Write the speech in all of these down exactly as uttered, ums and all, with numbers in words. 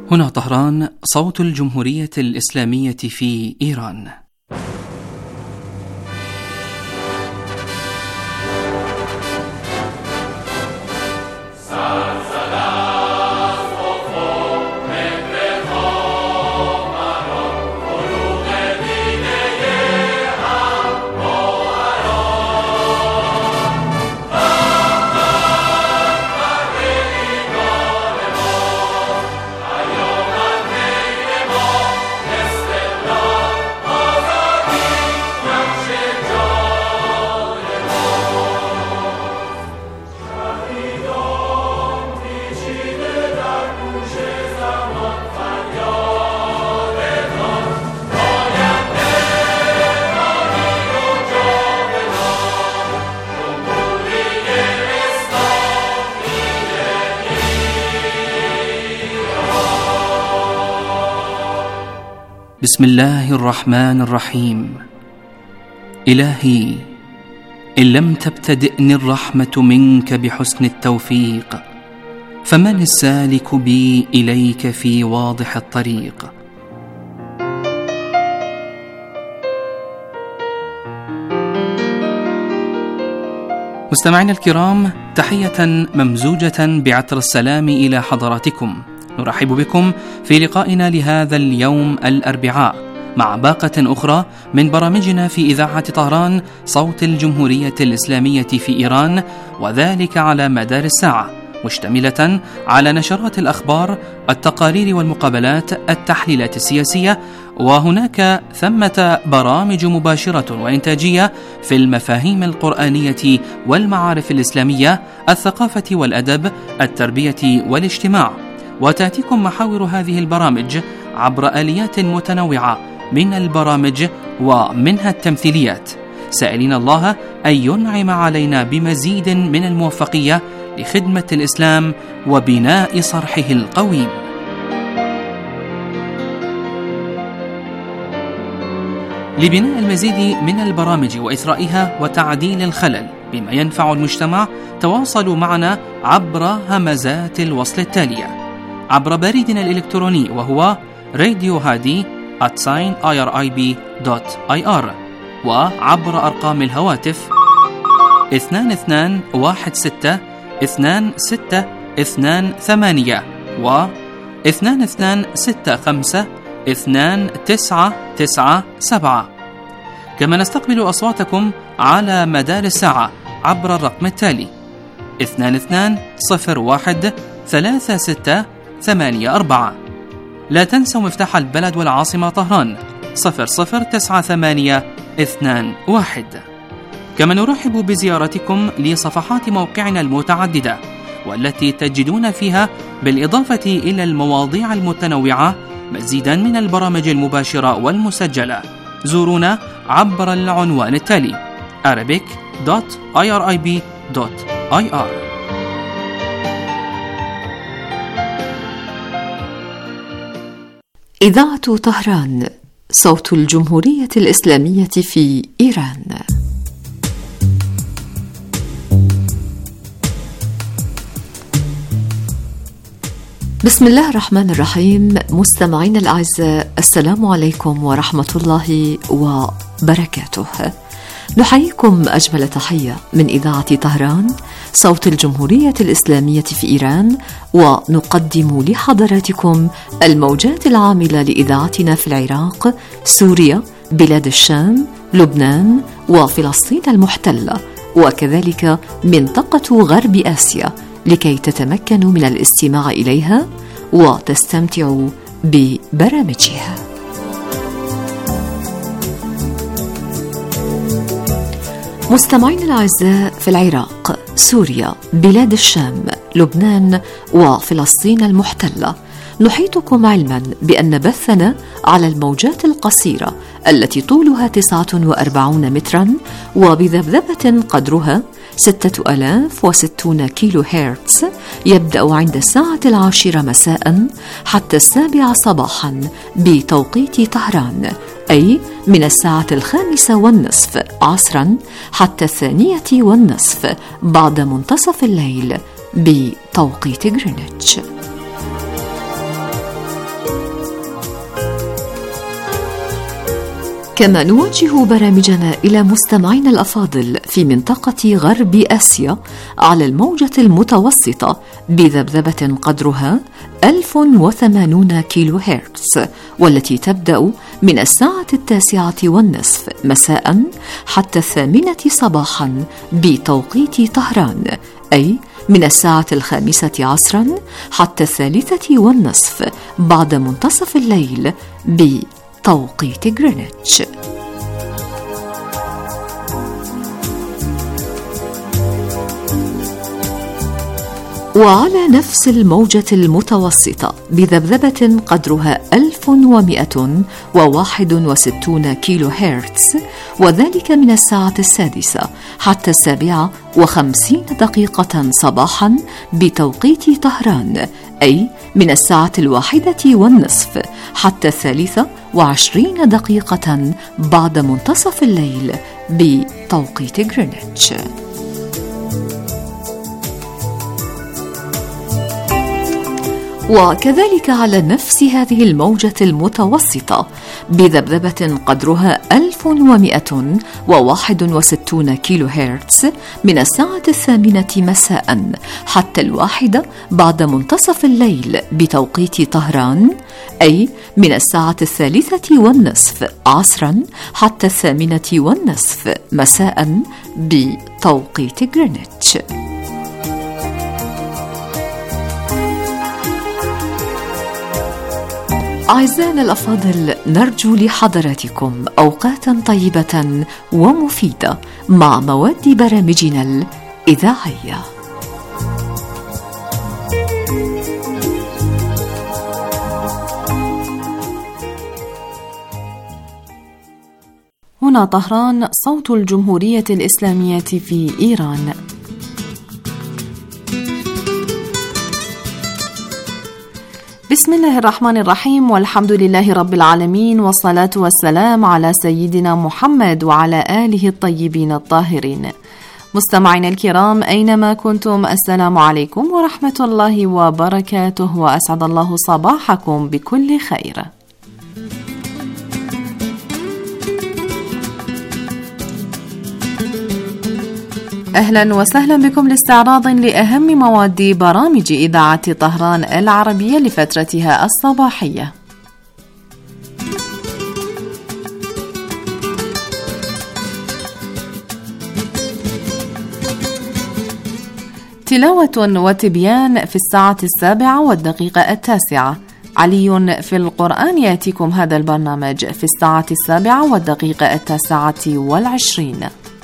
هنا طهران، صوت الجمهورية الإسلامية في إيران. بسم الله الرحمن الرحيم. إلهي، إن لم تبتدئني الرحمة منك بحسن التوفيق، فمن السالك بي إليك في واضح الطريق؟ مستمعينا الكرام، تحية ممزوجة بعطر السلام إلى حضراتكم. نرحب بكم في لقائنا لهذا اليوم الأربعاء مع باقة أخرى من برامجنا في إذاعة طهران، صوت الجمهورية الإسلامية في إيران، وذلك على مدار الساعة، مشتملة على نشرات الأخبار، التقارير والمقابلات، التحليلات السياسية، وهناك ثمة برامج مباشرة وإنتاجية في المفاهيم القرآنية والمعارف الإسلامية، الثقافة والأدب، التربية والاجتماع. وتأتيكم محاور هذه البرامج عبر آليات متنوعة من البرامج ومنها التمثيليات، سائلين الله أن ينعم علينا بمزيد من الموفقية لخدمة الإسلام وبناء صرحه القويم. لبناء المزيد من البرامج وإثرائها وتعديل الخلل بما ينفع المجتمع، تواصلوا معنا عبر همزات الوصل التالية: عبر بريدنا الإلكتروني وهو راديو هادي آت آي آر آي بي دوت آي آر، وعبر أرقام الهواتف اثنان اثنان واحد ستة اثنان ستة اثنان ثمانية و اثنان اثنان ستة خمسة اثنان تسعة تسعة سبعة. كما نستقبل أصواتكم على مدار الساعة عبر الرقم التالي اثنان اثنان صفر واحد ثلاثة ستة ثمانية أربعة. لا تنسوا مفتاح البلد والعاصمة طهران صفر صفر تسعة ثمانية اثنان واحد. كما نرحب بزيارتكم لصفحات موقعنا المتعددة، والتي تجدون فيها بالإضافة إلى المواضيع المتنوعة مزيدا من البرامج المباشرة والمسجلة. زورونا عبر العنوان التالي arabic دوت آي آر آي بي دوت آي آر. إذاعة طهران، صوت الجمهورية الإسلامية في إيران. بسم الله الرحمن الرحيم. مستمعينا الأعزاء، السلام عليكم ورحمة الله وبركاته. نحييكم أجمل تحية من إذاعة طهران، صوت الجمهورية الإسلامية في إيران، ونقدم لحضراتكم الموجات العاملة لإذاعتنا في العراق، سوريا، بلاد الشام، لبنان، وفلسطين المحتلة، وكذلك منطقة غرب آسيا، لكي تتمكنوا من الاستماع إليها وتستمتعوا ببرامجها. مستمعين الأعزاء، في العراق، سوريا، بلاد الشام، لبنان، وفلسطين المحتلة، نحيطكم علما بأن بثنا على الموجات القصيرة التي طولها تسعة وأربعون مترا وبذبذبة قدرها ستة آلاف وستون كيلو هرتز يبدأ عند الساعة العاشرة مساء حتى السابعة صباحا بتوقيت طهران، أي من الساعة الخامسة والنصف عصرا حتى الثانية والنصف بعد منتصف الليل بتوقيت غرينتش. كما نوجه برامجنا إلى مستمعينا الأفاضل في منطقة غرب آسيا على الموجة المتوسطة بذبذبة قدرها ألف وثمانون كيلو هرتز، والتي تبدأ من الساعة التاسعة والنصف مساء حتى الثامنة صباحا بتوقيت طهران، أي من الساعة الخامسة عصرا حتى الثالثة والنصف بعد منتصف الليل بتوقيت غرينتش. وعلى نفس الموجة المتوسطة بذبذبة قدرها ألف ومئة وواحد وستون كيلو هرتز، وذلك من الساعة السادسة حتى السابعة وخمسين دقيقة صباحا بتوقيت طهران، أي من الساعة الواحدة والنصف حتى الثالثة وعشرين دقيقة بعد منتصف الليل بتوقيت غرينتش. وكذلك على نفس هذه الموجة المتوسطة بذبذبة قدرها ألف ومئة وواحد وستون كيلو هرتز من الساعة الثامنة مساء حتى الواحدة بعد منتصف الليل بتوقيت طهران، أي من الساعة الثالثة والنصف عصرا حتى الثامنة والنصف مساء بتوقيت غرينتش. أعزائنا الأفاضل، نرجو لحضراتكم أوقاتا طيبة ومفيدة مع مواد برامجنا الإذاعية. هنا طهران، صوت الجمهورية الإسلامية في إيران. بسم الله الرحمن الرحيم، والحمد لله رب العالمين، والصلاة والسلام على سيدنا محمد وعلى آله الطيبين الطاهرين. مستمعينا الكرام أينما كنتم، السلام عليكم ورحمة الله وبركاته، وأسعد الله صباحكم بكل خير. أهلا وسهلا بكم لاستعراض لأهم مواد برامج إذاعة طهران العربية لفترتها الصباحية. تلاوة وتبيان في الساعة السابعة والدقيقة التاسعة. علي في القرآن يأتيكم هذا البرنامج في الساعة السابعة والدقيقة التاسعة والعشرين.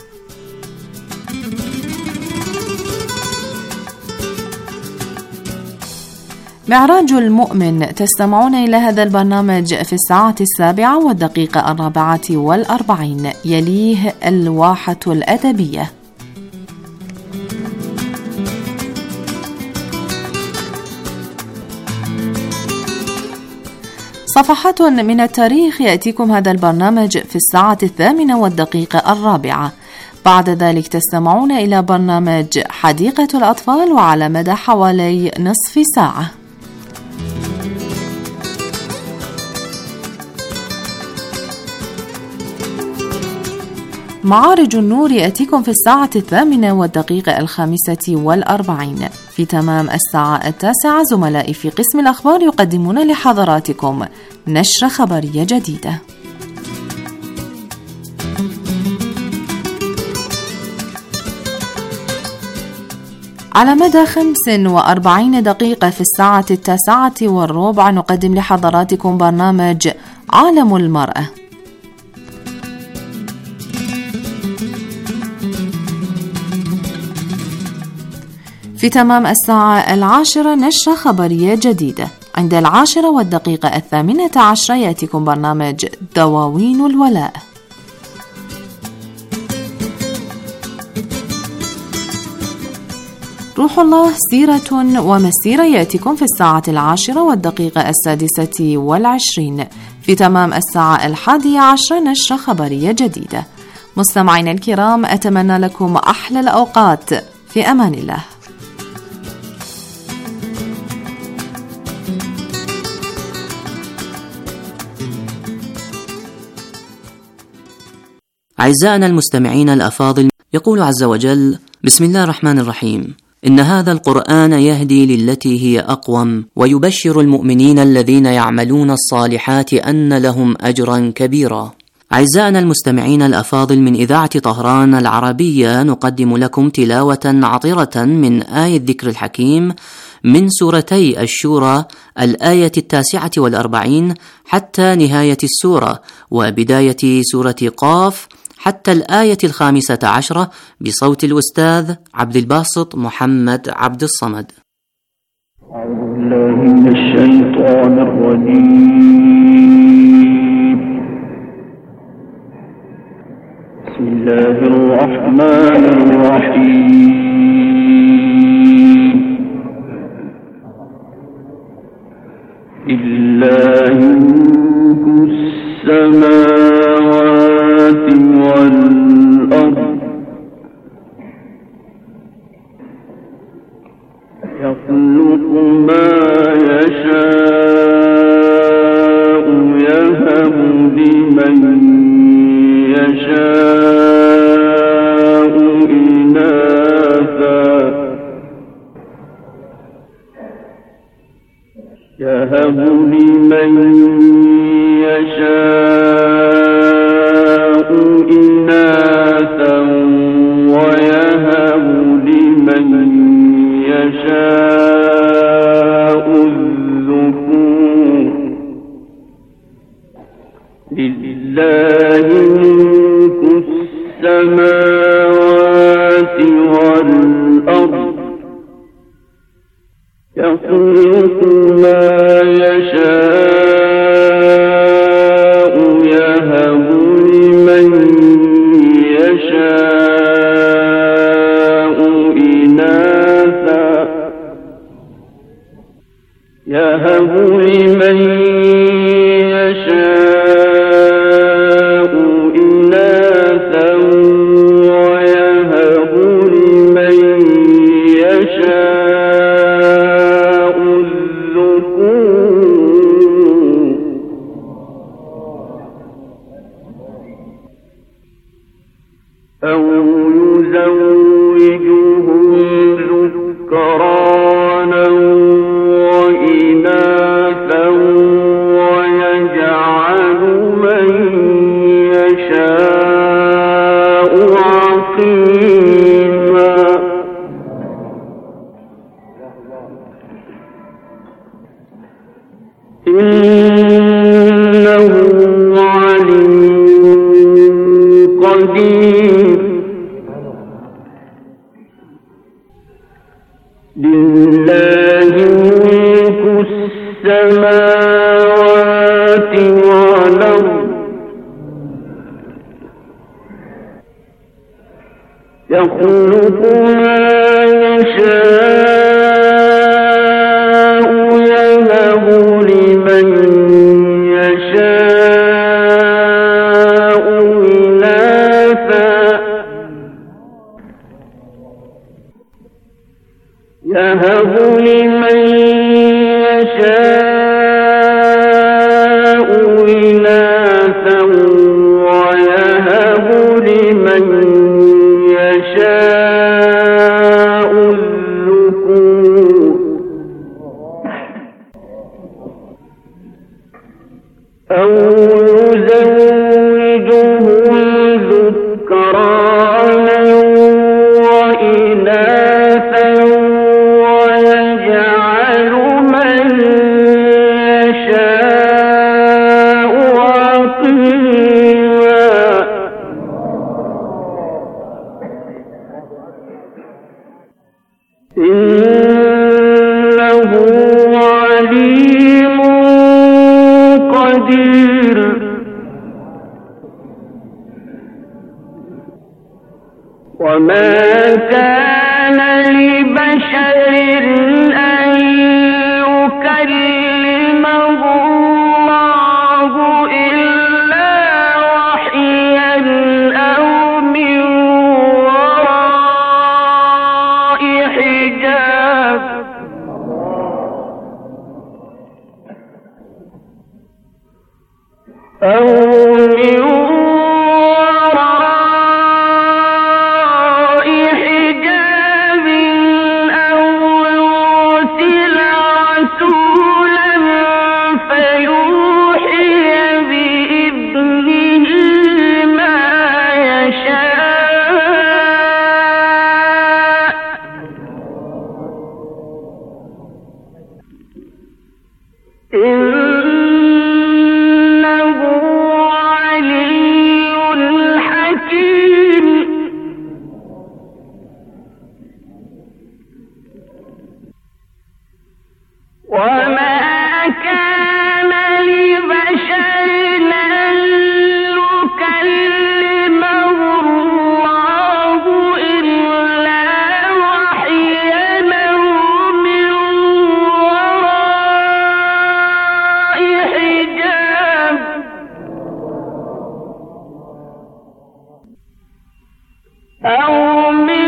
معراج المؤمن تستمعون إلى هذا البرنامج في الساعة السابعة والدقيقة الرابعة والأربعين. يليه الواحة الأدبية. صفحات من التاريخ يأتيكم هذا البرنامج في الساعة الثامنة والدقيقة الرابعة. بعد ذلك تستمعون إلى برنامج حديقة الأطفال وعلى مدى حوالي نصف ساعة. معارج النور يأتيكم في الساعة الثامنة والدقيقة الخامسة والأربعين. في تمام الساعة التاسعة زملائي في قسم الأخبار يقدمون لحضراتكم نشرة خبرية جديدة. على مدى خمس وأربعين دقيقة في الساعة التاسعة والربع نقدم لحضراتكم برنامج عالم المرأة. في تمام الساعة العاشرة نشرة خبرية جديدة. عند العاشرة والدقيقة الثامنة عشرة يأتيكم برنامج دواوين الولاء. روح الله سيرة ومسيرة يأتيكم في الساعة العاشرة والدقيقة السادسة والعشرين. في تمام الساعة الحادية عشرة نشرة خبرية جديدة. مستمعين الكرام، أتمنى لكم أحلى الأوقات، في أمان الله. أعزائنا المستمعين الأفاضل، يقول عز وجل: بسم الله الرحمن الرحيم، إن هذا القرآن يهدي للتي هي أقوم ويبشر المؤمنين الذين يعملون الصالحات أن لهم أجرا كبيرا. أعزائنا المستمعين الأفاضل، من إذاعة طهران العربية نقدم لكم تلاوة عطرة من آية ذكر الحكيم من سورتي الشورى، الآية التاسعة والأربعين حتى نهاية السورة، وبداية سورة قاف حتى الآية الخامسة عشرة، بصوت الأستاذ عبد الباسط محمد عبد الصمد. أعوذ بالله من الشيطان الرجيم. بسم الله الرحمن الرحيم. لله ملك السماوات والأرض يخلق ما يشاء يهب لمن يشاء إناثا يهب لمن يشاء إناثا ويهب لمن يشاء الذكور. لله ملك السماوات والأرض يخلق ما يشاء يهب لمن يشاء إناثا يهب لمن يشاء إناثا ويهب لمن يشاء الذكور. أو يزوجهم ذكرانا وإناثا ويجعل من يشاء عقيما. إنه عليم قدير. لله ملك السماوات والأرض يخلق ما يشاء يهب لمن يشاء إناثا يهب لمن يشاء إناثا ويهب لمن يشاء الذكور. أو يزوجهم ذكرانا وإناثا ويجعل من يشاء عقيما. إنه عليم قدير. وما كان لبشر أن يكلمه الله إلا وحيا أو من وراء حجاب. أو من وراء أو من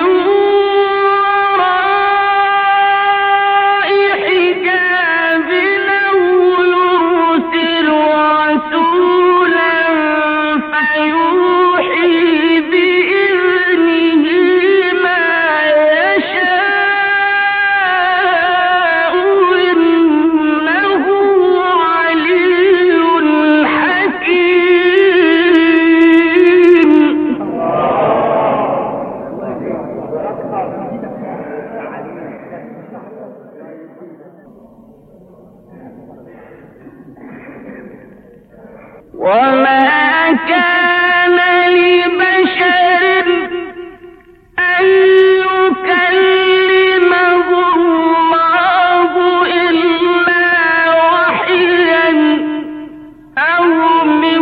وراء حجاب أو يرسل رسولا فيوحي بإذنه ما يشاء إنه علي حكيم. وما كان لبشر أن يكلمه الله إلا وحيا أو من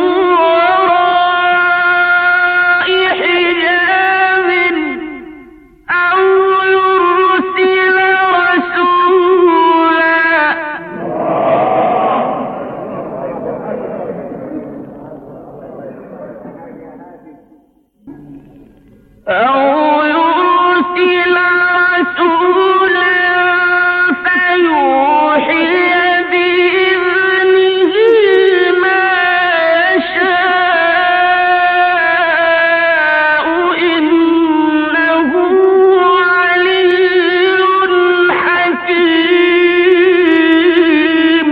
وراء حجاب أو يرسل رسولا أو يرسل رسولا فيوحي بإذنه ما يشاء إنه علي حكيم.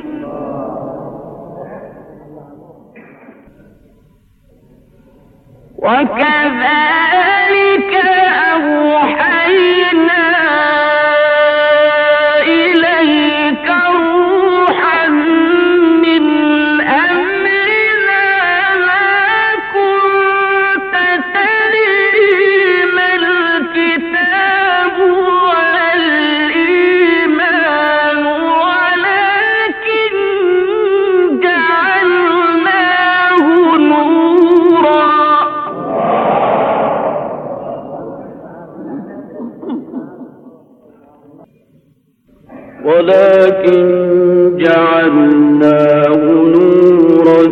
وكذلك أوحينا إليك روحا من أمرنا ما كنت تدري ما الكتاب ولا الإيمان ولكن جعلناه نورا ولكن جعلناه نورا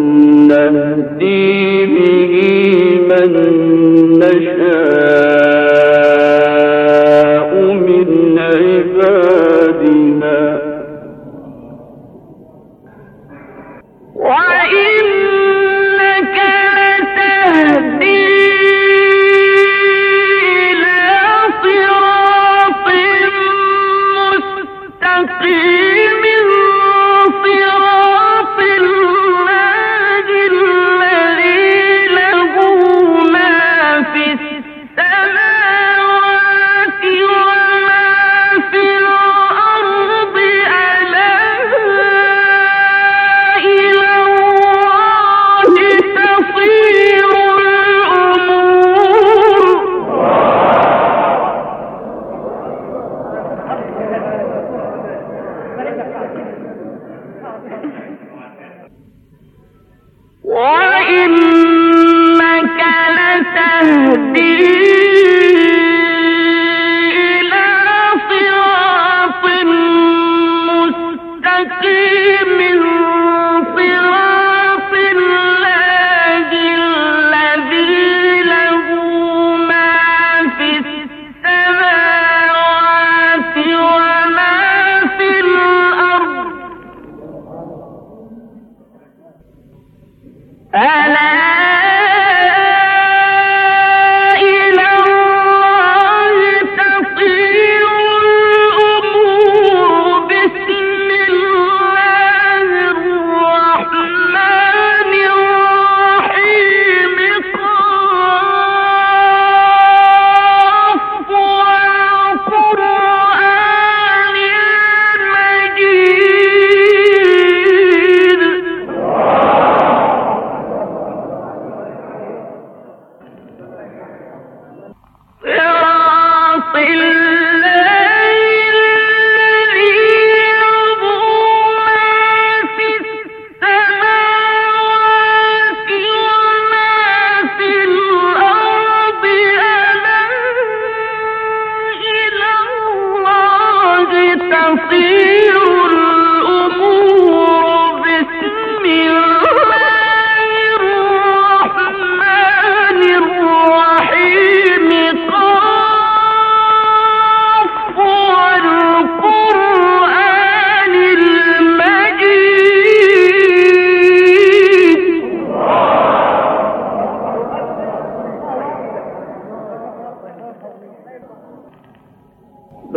نهدي به من نشاء من عبادنا وإنك لتهدي إلى صراط مستقيم صراط الله الذي له ما في السماوات وما في الأرض ألا إلى الله تصير الأمور. وإنك لتهدي إلى صراط مستقيم صراط الله الذي له ما في السماوات وما في الأرض ألا إلى الله تصير الأمور. بسم الله الرحمن الرحيم. قاف والقرآن المجيد. صراط الله الذي له ما في السماوات وما في الأرض ألا إلى الله تصير الأمور. بسم الله الرحمن الرحيم.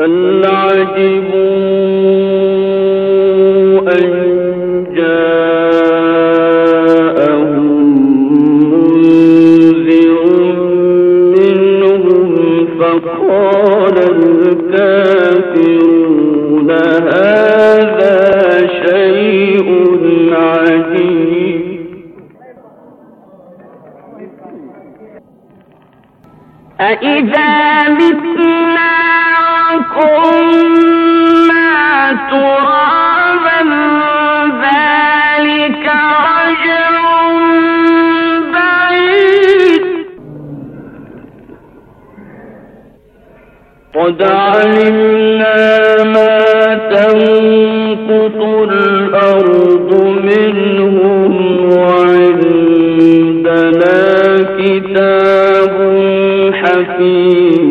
بل عجبوا أن جاءهم منذر منهم فقال الكافرون هذا شيء عجيب. أإذا متنا وكنا ترابا ذلك رجع بعيد. قد علمنا ما تنقص الأرض منهم وعندنا كتاب حكيم.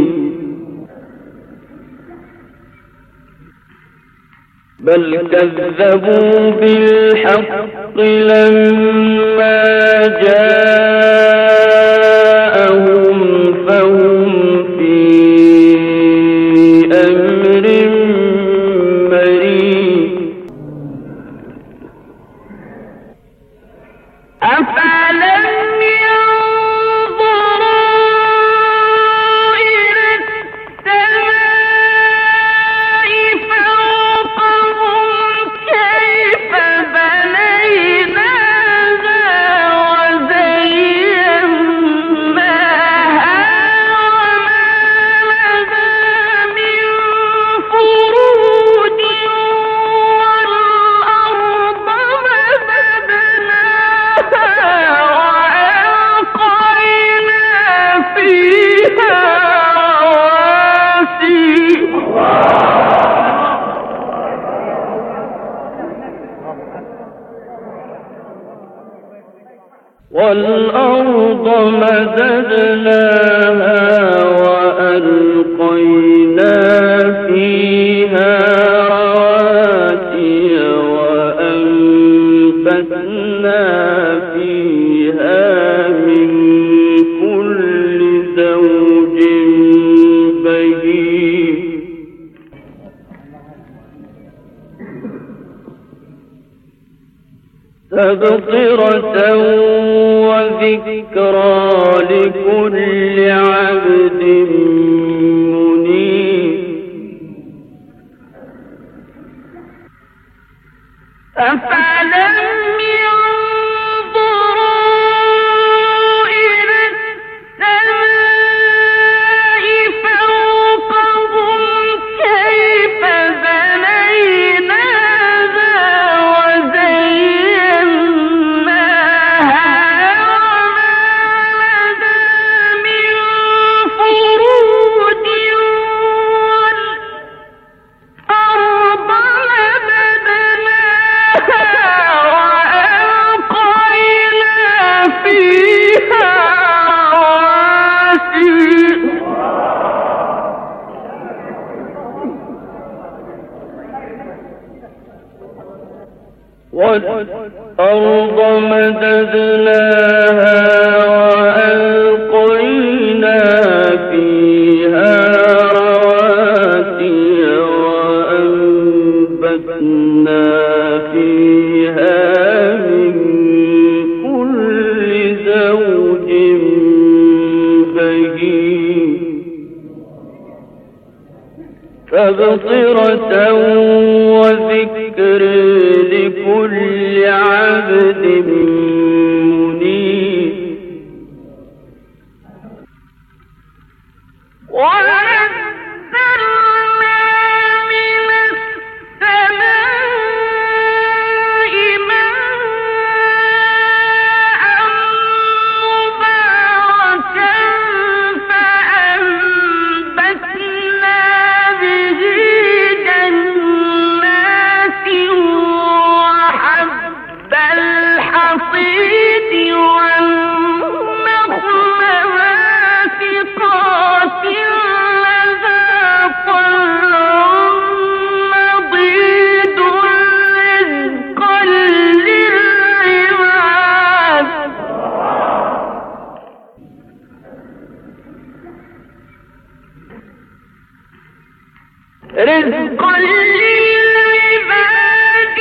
بل كذبوا بالحق لما جاءهم فهم في أمر مريض. أفلم والأرض مددناها وألقينا فيها رواسي وأنبتنا فيها من كل زوج بهيج. تبصرة وذكرى لكل عبد منيب. أفلم ينظروا إلى السماء فوقهم كيف بنيناها وزيناها والأرض مددناها وألقينا فيها رواسي وأنبتنا فيها من كل زوج بهيج. تبصرة وذكر لكل عبد منيب. ونزلنا من السماء ماء مباركا فأنبتنا به جنات وحب الحصيد والنخل باسقات رزقا للعباد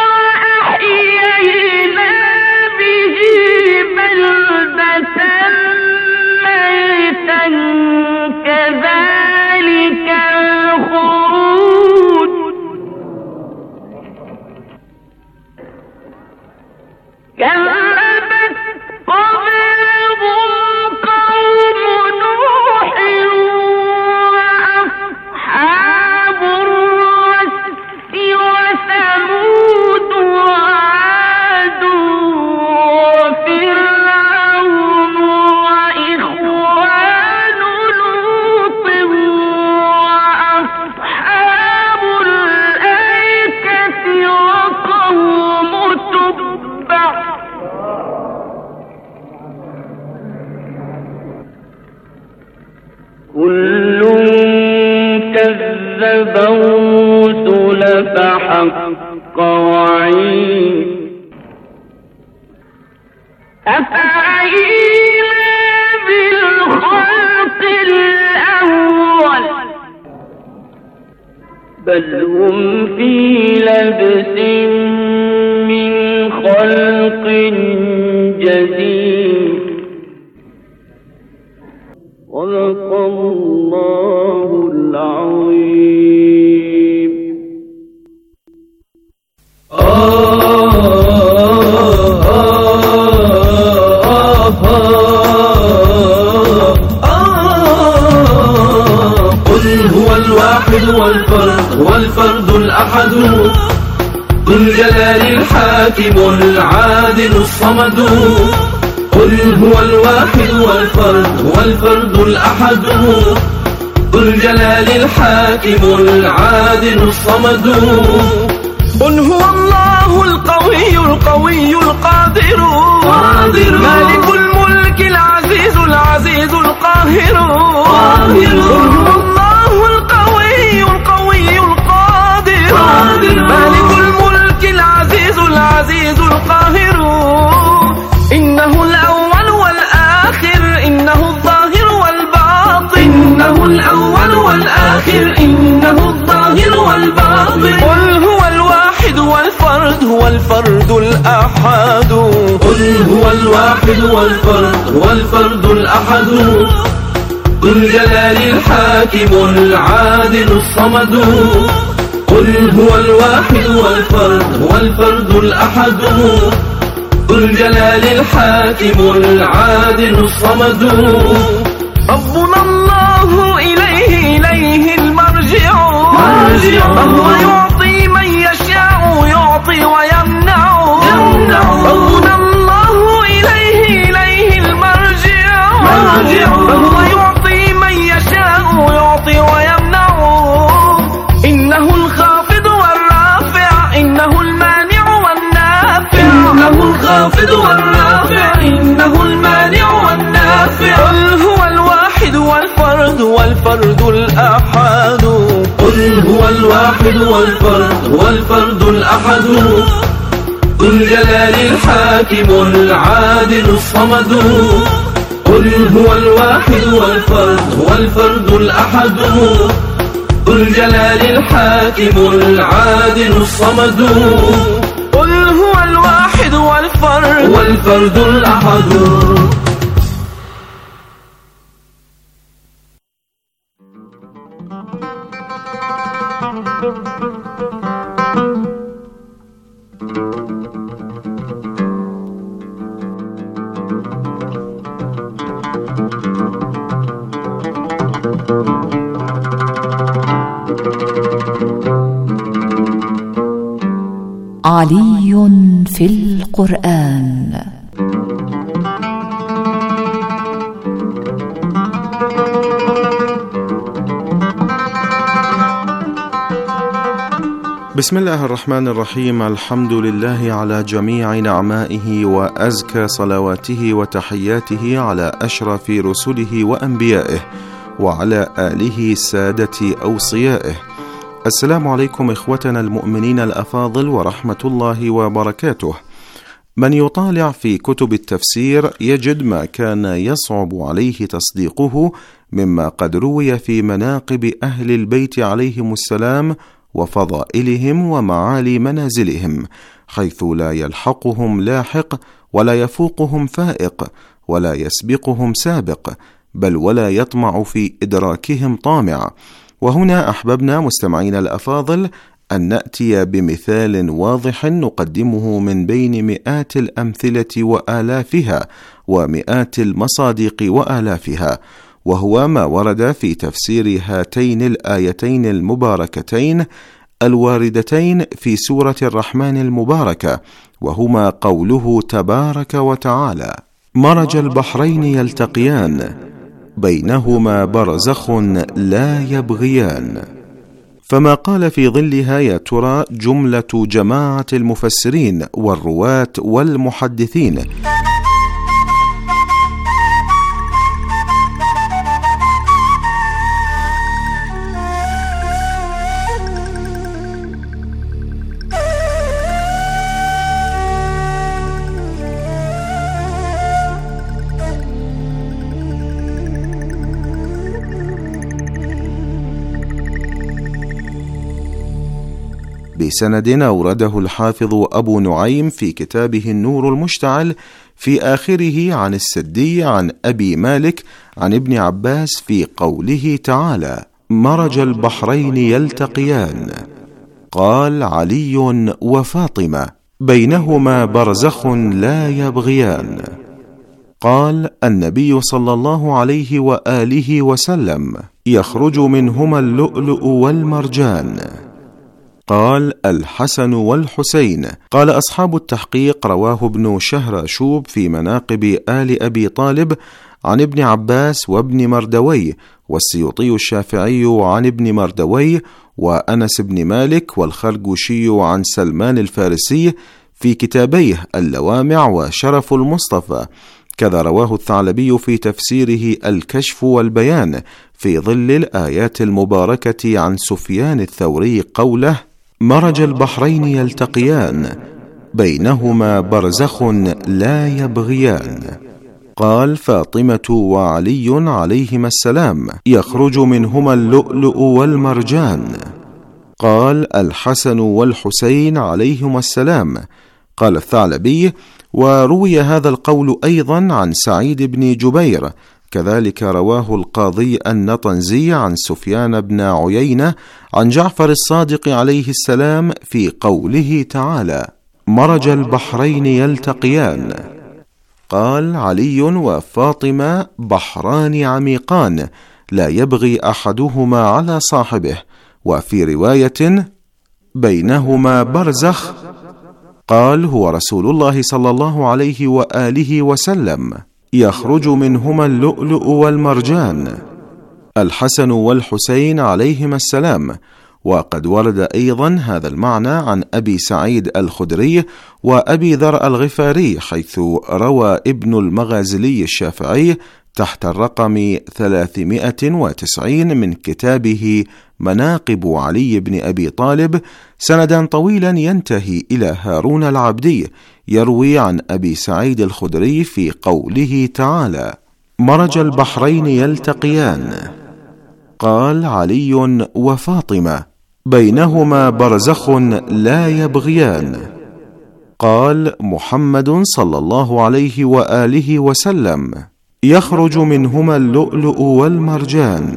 وأحيينا به بلدة ميتا كذلك الخروج كذبت قبلهم قوم نوح وأصحاب الرس وثمود وعاد وفرعون وإخوان لوط وأصحاب الأيكة وقوم تبع كل كذب الرسل فحق وعيد أفعينا بالخلق الأول بل هم في لبس من خلق جديد صدق الله العظيم. قل هو الواحد والفرد والفرد الأحد ذو الجلال الحاكم العادل الصمد. قل هو الواحد والفرد والفرد الأحد ذو الجلال الحاكم العادل الصمد. قل هو الله القوي القوي القادر مالك الملك العزيز العزيز القاهر. قل هو الله القوي القوي القادر مالك الملك العزيز العزيز القاهر. إنه الأول والآخر إنه الظاهر والباطن إنه الأول والآخر إنه الظاهر والباطن. قل هو الواحد والفرد هو الفرد الأحد. قل هو الواحد والفرد والفرد الأحد ذو الجلال الحاكم العادل الصمد. قل هو الواحد والفرد والفرد الأحد ذو الجلال الحاكم العادل الصمد. ربنا الله إليه إليه المرجع وهو يعطي من يشاء يعطي ويمنع. ربنا الله إليه إليه المرجع وهو يعطي من يشاء يعطي ويمنع. إنه الخافض والرافع إنه المانع والنافع إنه الخافض والرافع إنه المانع والنافع. قل هو الواحد والفرد والفرد الأحد. قل هو الواحد والفرد والفرد الأحد ذو الجلال الحاكم العادل الصمد. قل هو الواحد والفرد والفرد الأحد ذو الجلال الحاكم العادل الصمد. قل هو الواحد والفرد والفرد الأحد. علي في القرآن. بسم الله الرحمن الرحيم. الحمد لله على جميع نعمائه وأزكى صلواته وتحياته على أشرف رسله وأنبيائه وعلى آله سادة أوصيائه. السلام عليكم إخوتنا المؤمنين الأفاضل ورحمة الله وبركاته. من يطالع في كتب التفسير يجد ما كان يصعب عليه تصديقه مما قد روي في مناقب أهل البيت عليهم السلام وفضائلهم ومعالي منازلهم، حيث لا يلحقهم لاحق ولا يفوقهم فائق ولا يسبقهم سابق، بل ولا يطمع في إدراكهم طامع. وهنا أحببنا مستمعين الأفاضل أن نأتي بمثال واضح نقدمه من بين مئات الأمثلة وآلافها ومئات المصادق وآلافها، وهو ما ورد في تفسير هاتين الآيتين المباركتين الواردتين في سورة الرحمن المباركة، وهما قوله تبارك وتعالى: مرج البحرين يلتقيان بينهما برزخ لا يبغيان. فما قال في ظلها يا ترى جملة جماعة المفسرين والرواة والمحدثين؟ بسند أورده الحافظ أبو نعيم في كتابه النور المشتعل في آخره عن السدي عن أبي مالك عن ابن عباس في قوله تعالى: مرج البحرين يلتقيان. قال علي وفاطمة: بينهما برزخ لا يبغيان. قال النبي صلى الله عليه وآله وسلم: يخرج منهما اللؤلؤ والمرجان. قال الحسن والحسين. قال أصحاب التحقيق: رواه ابن شهرشوب في مناقب آل أبي طالب عن ابن عباس وابن مردوي، والسيوطي الشافعي عن ابن مردوي وأنس بن مالك، والخرقوشي عن سلمان الفارسي في كتابيه اللوامع وشرف المصطفى. كذا رواه الثعلبي في تفسيره الكشف والبيان في ظل الآيات المباركة عن سفيان الثوري قوله: مرج البحرين يلتقيان بينهما برزخ لا يبغيان. قال فاطمة وعلي عليهما السلام: يخرج منهما اللؤلؤ والمرجان. قال الحسن والحسين عليهما السلام. قال الثعلبي: وروي هذا القول أيضا عن سعيد بن جبير، كذلك رواه القاضي النطنزي عن سفيان بن عيينة عن جعفر الصادق عليه السلام في قوله تعالى: مرج البحرين يلتقيان. قال علي وفاطمة: بحران عميقان لا يبغي أحدهما على صاحبه. وفي رواية: بينهما برزخ. قال هو رسول الله صلى الله عليه وآله وسلم: يخرج منهما اللؤلؤ والمرجان. الحسن والحسين عليهما السلام. وقد ورد أيضا هذا المعنى عن أبي سعيد الخدري وأبي ذر الغفاري، حيث روى ابن المغازلي الشافعي تحت الرقم ثلاثمائة وتسعين من كتابه مناقب علي بن أبي طالب سندا طويلا ينتهي إلى هارون العبدي يروي عن أبي سعيد الخدري في قوله تعالى: مرج البحرين يلتقيان. قال علي وفاطمة: بينهما برزخ لا يبغيان. قال محمد صلى الله عليه وآله وسلم: يخرج منهما اللؤلؤ والمرجان.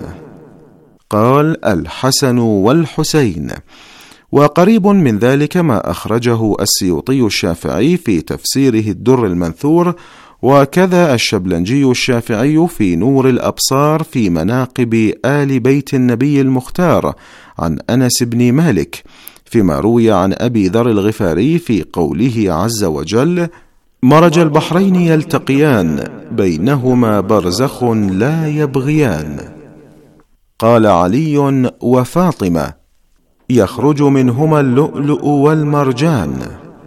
قال الحسن والحسين. وقريب من ذلك ما أخرجه السيوطي الشافعي في تفسيره الدر المنثور، وكذا الشبلنجي الشافعي في نور الأبصار في مناقب آل بيت النبي المختار عن أنس بن مالك، فيما روي عن أبي ذر الغفاري في قوله عز وجل: مرج البحرين يلتقيان بينهما برزخ لا يبغيان. قال علي وفاطمة: يخرج منهما اللؤلؤ والمرجان.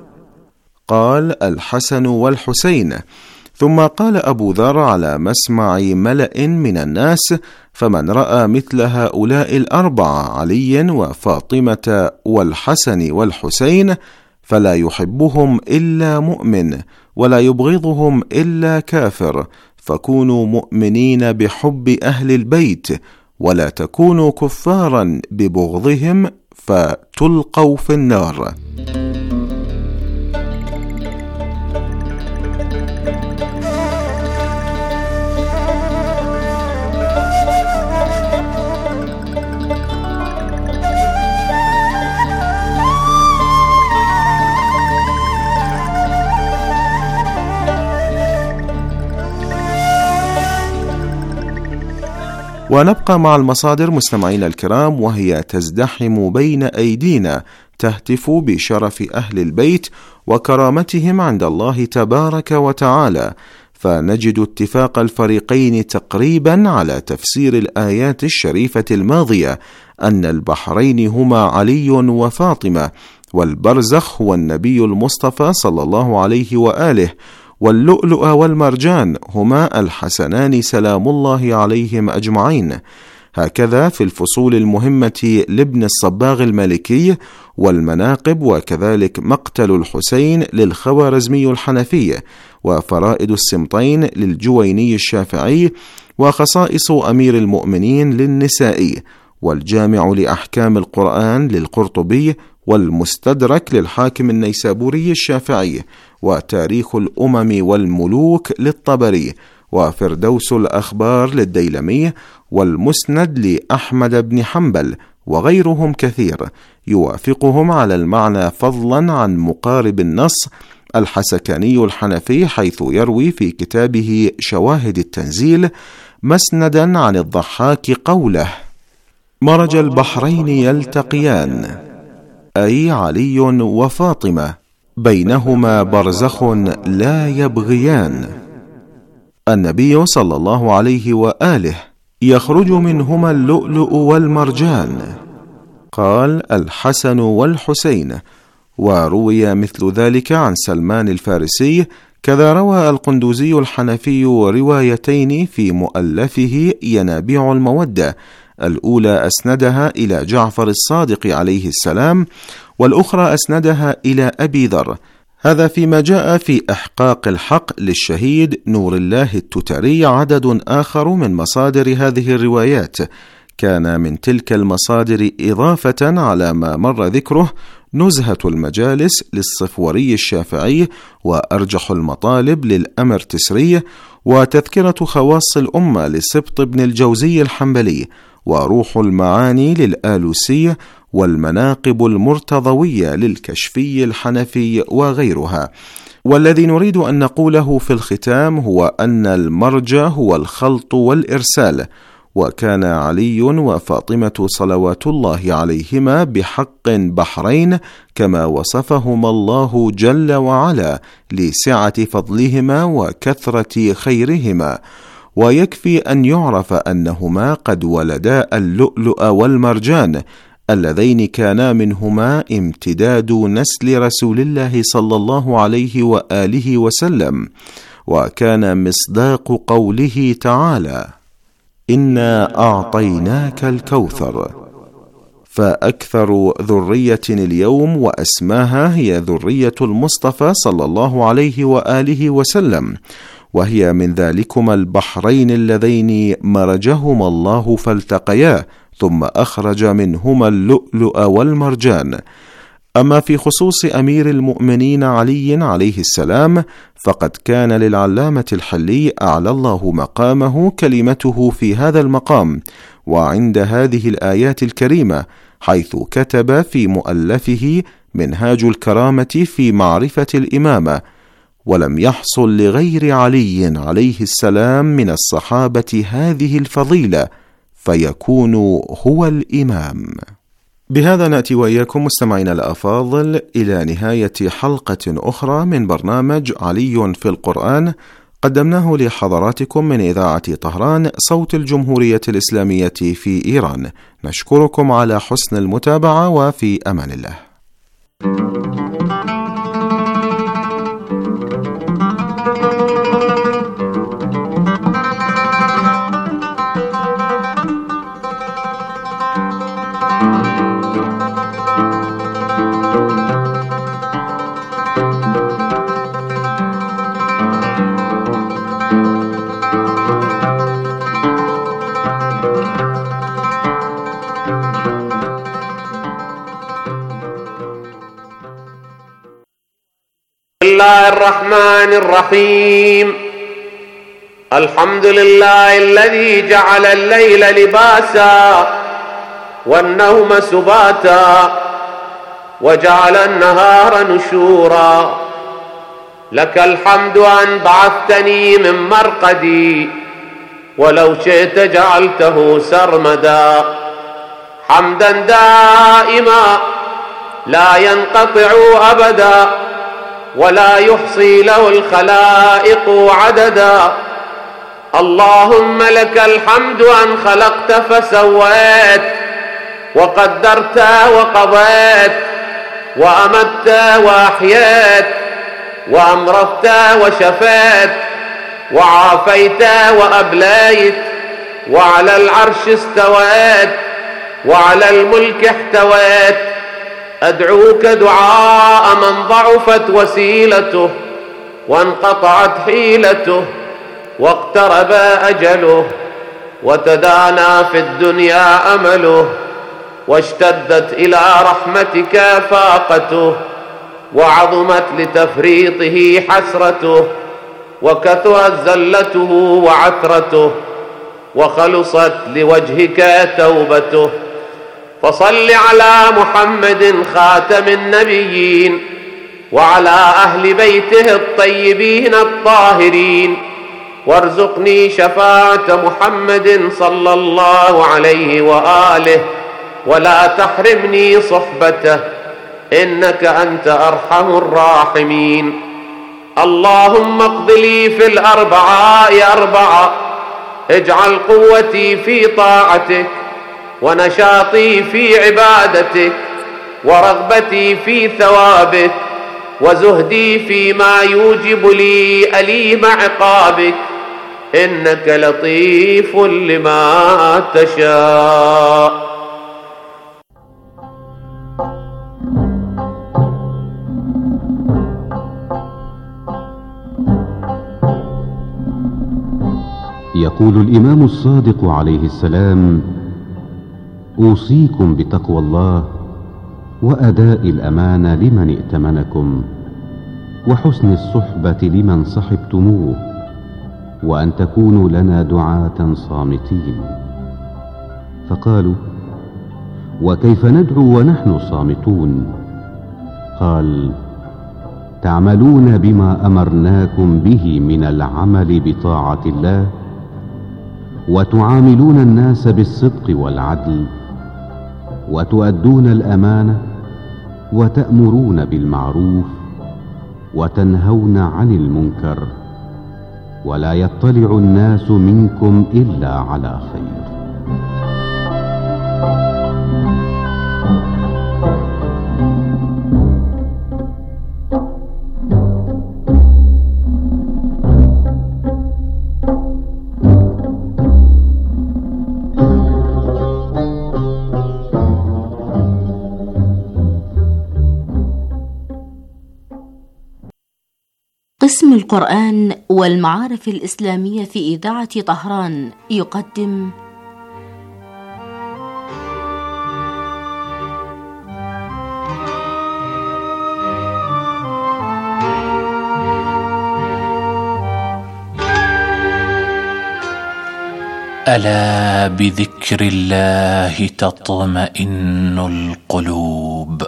قال الحسن والحسين. ثم قال أبو ذر على مسمع ملأ من الناس: فمن رأى مثل هؤلاء الأربعة علي وفاطمة والحسن والحسين فلا يحبهم إلا مؤمن ولا يبغضهم إلا كافر، فكونوا مؤمنين بحب أهل البيت ولا تكونوا كفارا ببغضهم فتلقوا في النار. ونبقى مع المصادر مستمعين الكرام، وهي تزدحم بين أيدينا تهتف بشرف أهل البيت وكرامتهم عند الله تبارك وتعالى، فنجد اتفاق الفريقين تقريبا على تفسير الآيات الشريفة الماضية أن البحرين هما علي وفاطمة، والبرزخ هو النبي المصطفى صلى الله عليه وآله، واللؤلؤ والمرجان هما الحسنان سلام الله عليهم أجمعين. هكذا في الفصول المهمة لابن الصباغ المالكي والمناقب، وكذلك مقتل الحسين للخوارزمي الحنفي، وفرائد السمطين للجويني الشافعي، وخصائص أمير المؤمنين للنسائي، والجامع لأحكام القرآن للقرطبي، والمستدرك للحاكم النيسابوري الشافعي، وتاريخ الأمم والملوك للطبري، وفردوس الأخبار للديلمي، والمسند لأحمد بن حنبل، وغيرهم كثير يوافقهم على المعنى فضلا عن مقارب النص الحسكاني الحنفي، حيث يروي في كتابه شواهد التنزيل مسندا عن الضحاك قوله: مرج البحرين يلتقيان، أي علي وفاطمة، بينهما برزخ لا يبغيان. النبي صلى الله عليه وآله يخرج منهما اللؤلؤ والمرجان. قال الحسن والحسين. وروي مثل ذلك عن سلمان الفارسي، كذا روى القندوزي الحنفي روايتين في مؤلفه ينابيع المودة، الأولى أسندها إلى جعفر الصادق عليه السلام، والأخرى أسندها إلى أبي ذر. هذا فيما جاء في إحقاق الحق للشهيد نور الله التتري. عدد آخر من مصادر هذه الروايات كان من تلك المصادر إضافة على ما مر ذكره نزهة المجالس للصفوري الشافعي، وأرجح المطالب للأمر تسري، وتذكرة خواص الأمة لسبط بن الجوزي الحنبلي، وروح المعاني للآلوسي، والمناقب المرتضوية للكشفي الحنفي وغيرها. والذي نريد أن نقوله في الختام هو أن المرج هو الخلط والإرسال، وكان علي وفاطمة صلوات الله عليهما بحق بحرين كما وصفهما الله جل وعلا لسعة فضلهما وكثرة خيرهما. ويكفي أن يعرف أنهما قد ولدا اللؤلؤ والمرجان اللذين كانا منهما امتداد نسل رسول الله صلى الله عليه وآله وسلم، وكان مصداق قوله تعالى: إنا أعطيناك الكوثر. فأكثر ذرية اليوم وأسماها هي ذرية المصطفى صلى الله عليه وآله وسلم، وهي من ذلكما البحرين اللذين مرجهما الله فالتقيا، ثم أخرج منهما اللؤلؤ والمرجان. أما في خصوص أمير المؤمنين علي عليه السلام، فقد كان للعلامة الحلي أعلى الله مقامه كلمته في هذا المقام وعند هذه الآيات الكريمة، حيث كتب في مؤلفه منهاج الكرامة في معرفة الإمامة: ولم يحصل لغير علي عليه السلام من الصحابة هذه الفضيلة فيكون هو الإمام. بهذا نأتي وإياكم مستمعينا الأفاضل إلى نهاية حلقة أخرى من برنامج علي في القرآن، قدمناه لحضراتكم من إذاعة طهران صوت الجمهورية الإسلامية في إيران. نشكركم على حسن المتابعة، وفي أمان الله. الرحمن الرحيم. الحمد لله الذي جعل الليل لباسا والنوم سباتا وجعل النهار نشورا. لك الحمد أن بعثتني من مرقدي ولو شئت جعلته سرمدا. حمدا دائما لا ينقطع أبدا ولا يحصي له الخلائق عددا. اللهم لك الحمد أن خلقت فسويت وقدرت وقضيت وأمت وأحييت وأمرضت وشفيت وعافيت وأبليت وعلى العرش استويت وعلى الملك احتويت. أدعوك دعاء من ضعفت وسيلته وانقطعت حيلته واقترب أجله وتدانى في الدنيا أمله واشتدت إلى رحمتك فاقته وعظمت لتفريطه حسرته وكثرت زلته وعثرته وخلصت لوجهك توبته. فصل على محمد خاتم النبيين وعلى أهل بيته الطيبين الطاهرين وارزقني شفاعة محمد صلى الله عليه وآله ولا تحرمني صحبته إنك أنت أرحم الراحمين. اللهم اقض لي في الأربعاء أربعة. اجعل قوتي في طاعتك ونشاطي في عبادتك ورغبتي في ثوابك وزهدي فيما يوجب لي أليم عقابك إنك لطيف لما تشاء. يقول الإمام الصادق عليه السلام: أوصيكم بتقوى الله وأداء الأمانة لمن ائتمنكم وحسن الصحبة لمن صحبتموه وأن تكونوا لنا دعاة صامتين. فقالوا: وكيف ندعو ونحن صامتون؟ قال: تعملون بما أمرناكم به من العمل بطاعة الله وتعاملون الناس بالصدق والعدل وتؤدون الأمانة وتأمرون بالمعروف وتنهون عن المنكر ولا يطلع الناس منكم إلا على خير. قسم القرآن والمعارف الإسلامية في إذاعة طهران يقدم ألا بذكر الله تطمئن القلوب.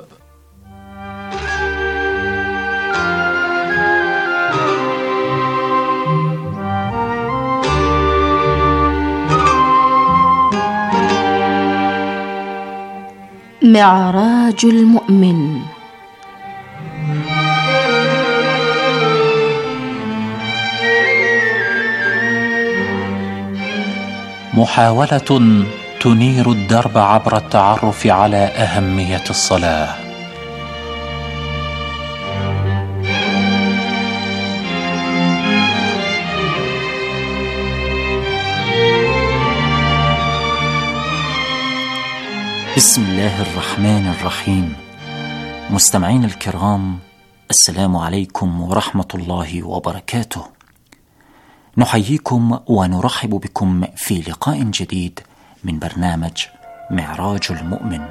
معراج المؤمن. محاولة تنير الدرب عبر التعرف على أهمية الصلاة. بسم الله الرحمن الرحيم. مستمعين الكرام، السلام عليكم ورحمة الله وبركاته. نحييكم ونرحب بكم في لقاء جديد من برنامج معراج المؤمن.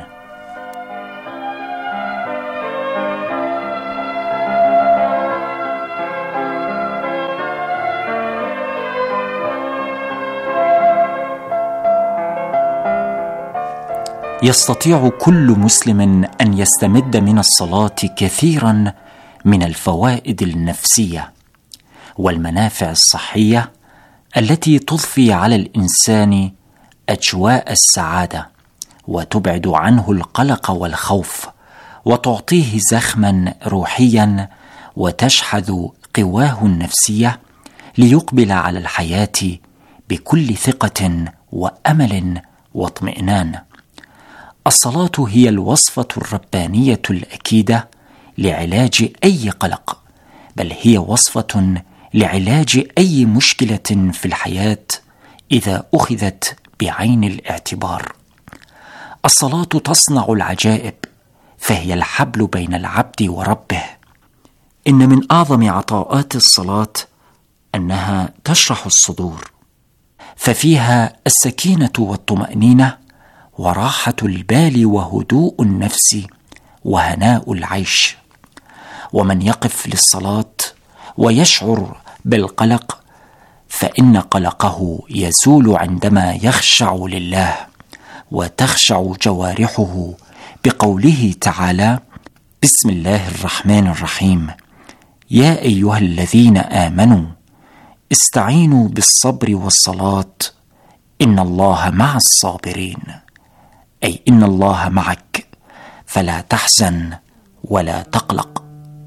يستطيع كل مسلم أن يستمد من الصلاة كثيرا من الفوائد النفسية والمنافع الصحية التي تضفي على الإنسان أجواء السعادة وتبعد عنه القلق والخوف وتعطيه زخما روحيا وتشحذ قواه النفسية ليقبل على الحياة بكل ثقة وأمل واطمئنان. الصلاة هي الوصفة الربانية الأكيدة لعلاج أي قلق، بل هي وصفة لعلاج أي مشكلة في الحياة إذا أخذت بعين الاعتبار. الصلاة تصنع العجائب، فهي الحبل بين العبد وربه. إن من أعظم عطاءات الصلاة أنها تشرح الصدور، ففيها السكينة والطمأنينة وراحة البال وهدوء النفس وهناء العيش. ومن يقف للصلاة ويشعر بالقلق فإن قلقه يزول عندما يخشع لله وتخشع جوارحه بقوله تعالى: بسم الله الرحمن الرحيم، يا أيها الذين آمنوا استعينوا بالصبر والصلاة إن الله مع الصابرين، أي إن الله معك فلا تحزن ولا تقلق.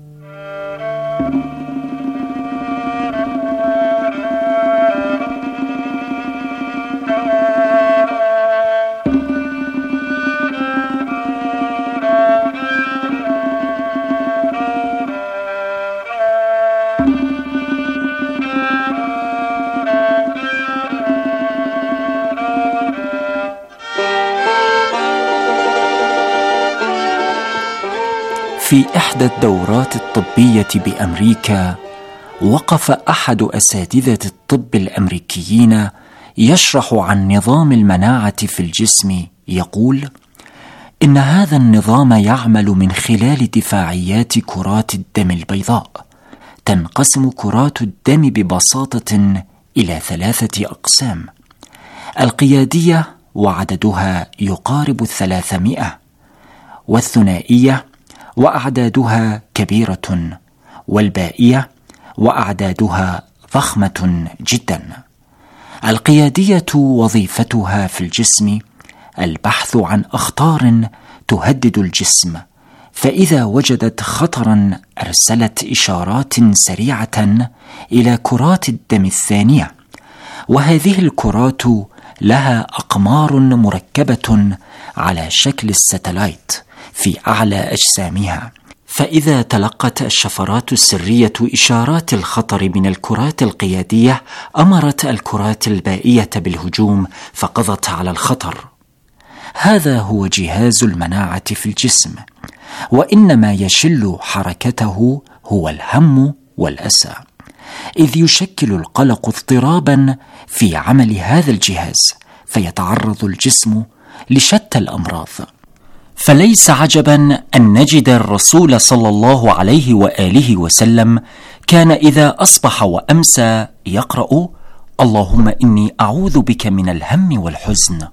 في إحدى الدورات الطبية بأمريكا وقف أحد أساتذة الطب الأمريكيين يشرح عن نظام المناعة في الجسم، يقول: إن هذا النظام يعمل من خلال دفاعيات كرات الدم البيضاء. تنقسم كرات الدم ببساطة إلى ثلاثة أقسام: القيادية وعددها يقارب الثلاثمائة، والثنائية وأعدادها كبيرة، والبائية وأعدادها ضخمة جدا. القيادية وظيفتها في الجسم البحث عن أخطار تهدد الجسم، فإذا وجدت خطرا أرسلت إشارات سريعة إلى كرات الدم الثانية، وهذه الكرات لها أقمار مركبة على شكل الستلايت في أعلى أجسامها، فإذا تلقت الشفرات السرية إشارات الخطر من الكرات القيادية أمرت الكرات البائية بالهجوم فقضت على الخطر. هذا هو جهاز المناعة في الجسم، وإنما يشل حركته هو الهم والأسى، إذ يشكل القلق اضطرابا في عمل هذا الجهاز، فيتعرض الجسم لشتى الأمراض. فليس عجبا أن نجد الرسول صلى الله عليه وآله وسلم كان إذا أصبح وأمسى يقرأ: اللهم إني أعوذ بك من الهم والحزن.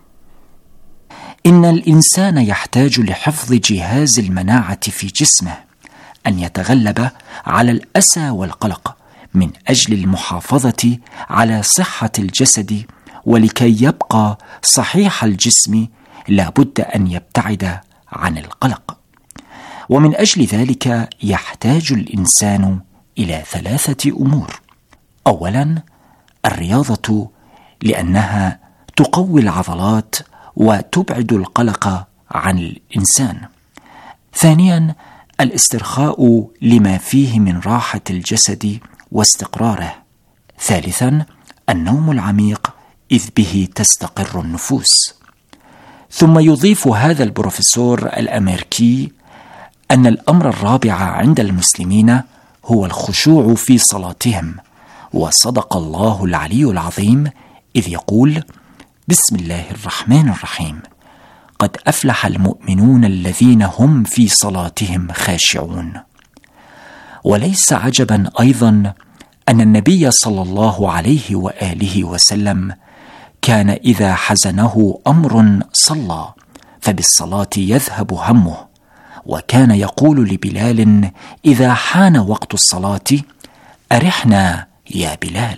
إن الإنسان يحتاج لحفظ جهاز المناعة في جسمه أن يتغلب على الأسى والقلق من أجل المحافظة على صحة الجسد، ولكي يبقى صحيح الجسم لا بد أن يبتعد عن القلق. ومن أجل ذلك يحتاج الإنسان إلى ثلاثة أمور: أولا الرياضة، لأنها تقوي العضلات وتبعد القلق عن الإنسان. ثانيا الاسترخاء لما فيه من راحة الجسد واستقراره. ثالثا النوم العميق، إذ به تستقر النفوس. ثم يضيف هذا البروفيسور الأمريكي أن الأمر الرابع عند المسلمين هو الخشوع في صلاتهم، وصدق الله العلي العظيم إذ يقول: بسم الله الرحمن الرحيم، قد أفلح المؤمنون الذين هم في صلاتهم خاشعون. وليس عجبا أيضا أن النبي صلى الله عليه وآله وسلم كان إذا حزنه أمر صلى، فبالصلاة يذهب همه. وكان يقول لبلال إذا حان وقت الصلاة: أرحنا يا بلال.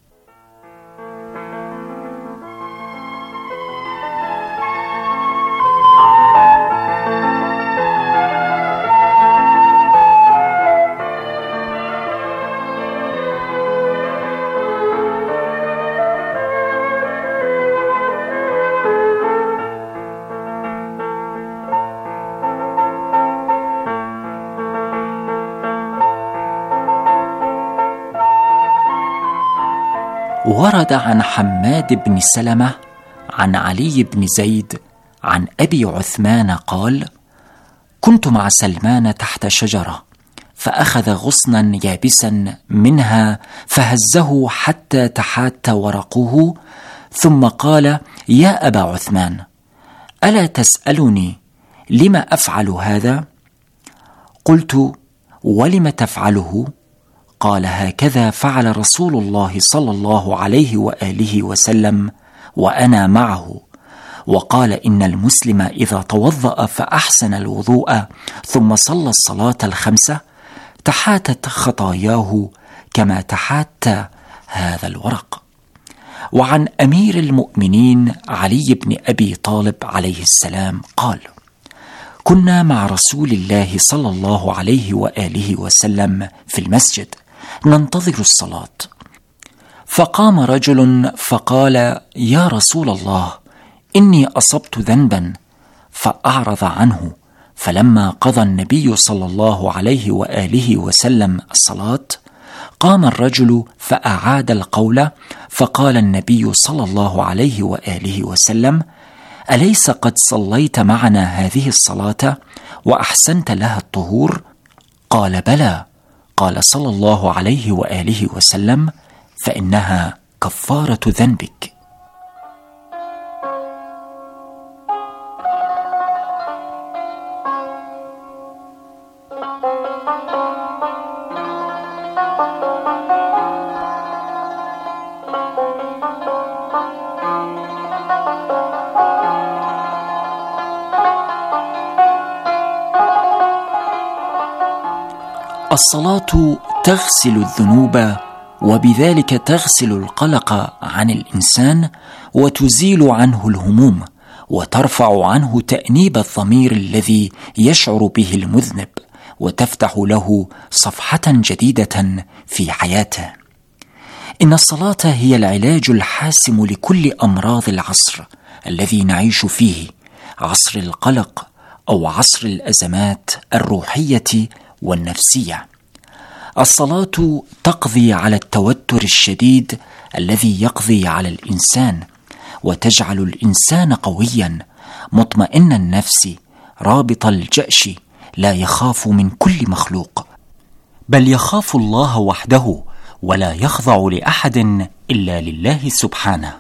ورد عن حماد بن سلمة عن علي بن زيد عن أبي عثمان قال: كنت مع سلمان تحت شجرة، فأخذ غصنا يابسا منها فهزه حتى تحات ورقه، ثم قال: يا أبا عثمان، ألا تسألني لم أفعل هذا؟ قلت: ولم تفعله؟ قال: هكذا فعل رسول الله صلى الله عليه وآله وسلم وأنا معه. وقال: إن المسلم إذا توضأ فأحسن الوضوء ثم صلى الصلاة الخمسة تحاتت خطاياه كما تحات هذا الورق. وعن أمير المؤمنين علي بن أبي طالب عليه السلام قال: كنا مع رسول الله صلى الله عليه وآله وسلم في المسجد ننتظر الصلاة، فقام رجل فقال: يا رسول الله، إني أصبت ذنبا، فأعرض عنه. فلما قضى النبي صلى الله عليه وآله وسلم الصلاة قام الرجل فأعاد القول، فقال النبي صلى الله عليه وآله وسلم: أليس قد صليت معنا هذه الصلاة وأحسنت لها الطهور؟ قال: بلى. قال صلى الله عليه وآله وسلم: فإنها كفارة ذنبك. الصلاة تغسل الذنوب، وبذلك تغسل القلق عن الإنسان وتزيل عنه الهموم، وترفع عنه تأنيب الضمير الذي يشعر به المذنب، وتفتح له صفحة جديدة في حياته. إن الصلاة هي العلاج الحاسم لكل أمراض العصر الذي نعيش فيه، عصر القلق أو عصر الأزمات الروحية والنفسية. الصلاة تقضي على التوتر الشديد الذي يقضي على الإنسان، وتجعل الإنسان قويا مطمئن النفس رابط الجأش، لا يخاف من كل مخلوق، بل يخاف الله وحده، ولا يخضع لأحد إلا لله سبحانه.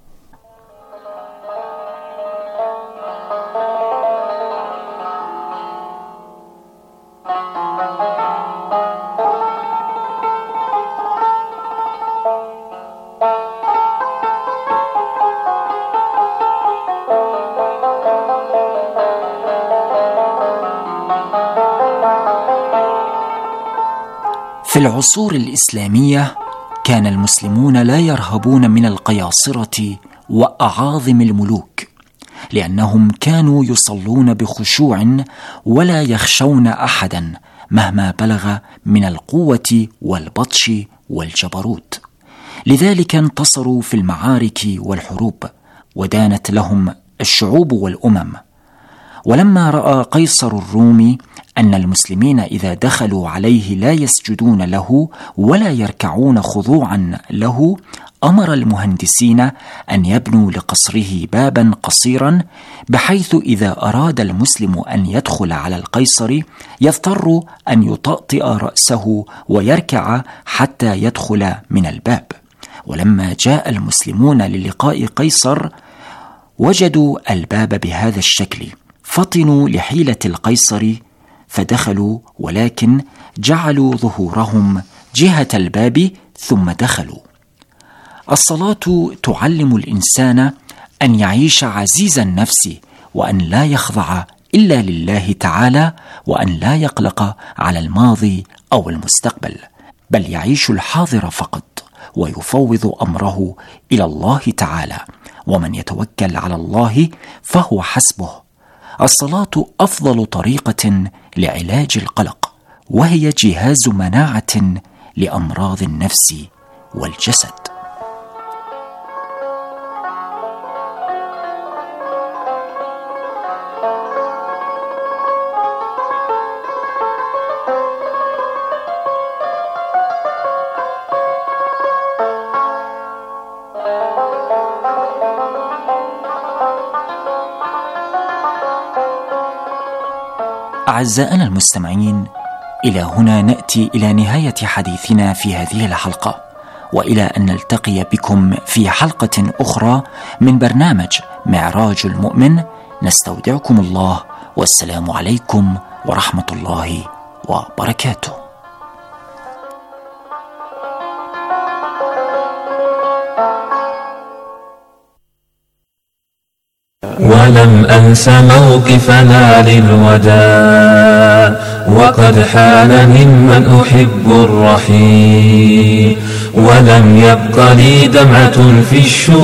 في العصور الإسلامية كان المسلمون لا يرهبون من القياصرة وأعاظم الملوك، لأنهم كانوا يصلون بخشوع ولا يخشون أحدا مهما بلغ من القوة والبطش والجبروت. لذلك انتصروا في المعارك والحروب، ودانت لهم الشعوب والأمم. ولما رأى قيصر الرومي أن المسلمين إذا دخلوا عليه لا يسجدون له ولا يركعون خضوعا له، أمر المهندسين أن يبنوا لقصره بابا قصيرا، بحيث إذا أراد المسلم أن يدخل على القيصر يضطر أن يطأطئ رأسه ويركع حتى يدخل من الباب. ولما جاء المسلمون للقاء قيصر وجدوا الباب بهذا الشكل، فطنوا لحيلة القيصر فدخلوا، ولكن جعلوا ظهورهم جهة الباب ثم دخلوا. الصلاة تعلم الإنسان أن يعيش عزيز النفس وأن لا يخضع إلا لله تعالى، وأن لا يقلق على الماضي أو المستقبل، بل يعيش الحاضر فقط ويفوض أمره إلى الله تعالى، ومن يتوكل على الله فهو حسبه. الصلاة أفضل طريقة لعلاج القلق، وهي جهاز مناعة لأمراض النفس والجسد. أعزائنا المستمعين، إلى هنا نأتي إلى نهاية حديثنا في هذه الحلقة، وإلى أن نلتقي بكم في حلقة أخرى من برنامج معراج المؤمن. نستودعكم الله، والسلام عليكم ورحمة الله وبركاته. ولم أنس موقفنا للوداع، وقد حان ممن أحب الرحيل، ولم يبق لي دمعة في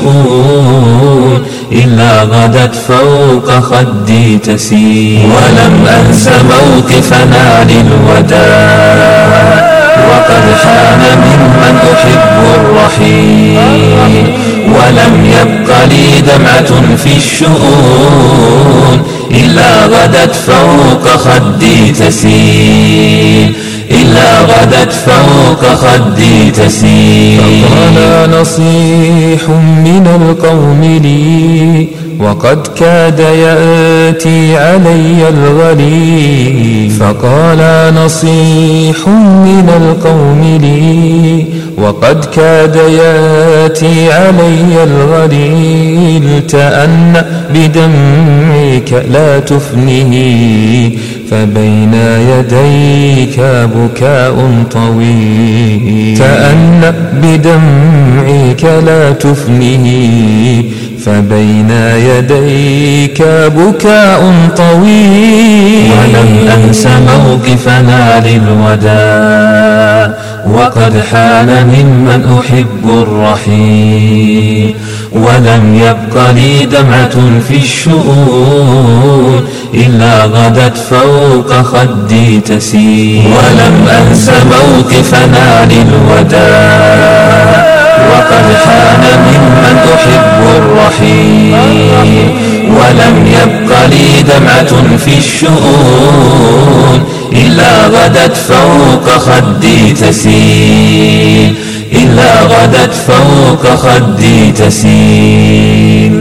الشؤون إلا غدت فوق خدي تسيل. ولم أنس موقفنا للوداع، وقد حان ممن أحب الرحيل، ولم يبق لي دمعة في الشؤون إلا غدت فوق خدي تسيل، إلا غدت فوق خدي تسيل. فقال نصيح من القوم لي، وقد كاد يأتي علي الغليل. فقال نصيح من القوم لي، وقد كاد يأتي علي الغليل. تأنى بدمعك لا تفنه، فبين يديك بكاء طويل. تأنى بدمعك لا تفنه، فبين يديك بكاء طويل. ولم أنس موقفنا للوداع، وقد حان ممن أحب الرحيل، ولم يبق لي دمعة في الشؤون إلا غدت فوق خدي تسيل. ولم أنس موقفنا للوداع، وقد حان ممن أحب الرحيل، ولم يبق لي دمعة في الشؤون إلا غدت فوق خدي تسيل، إلا غدت فوق خدي تسيل.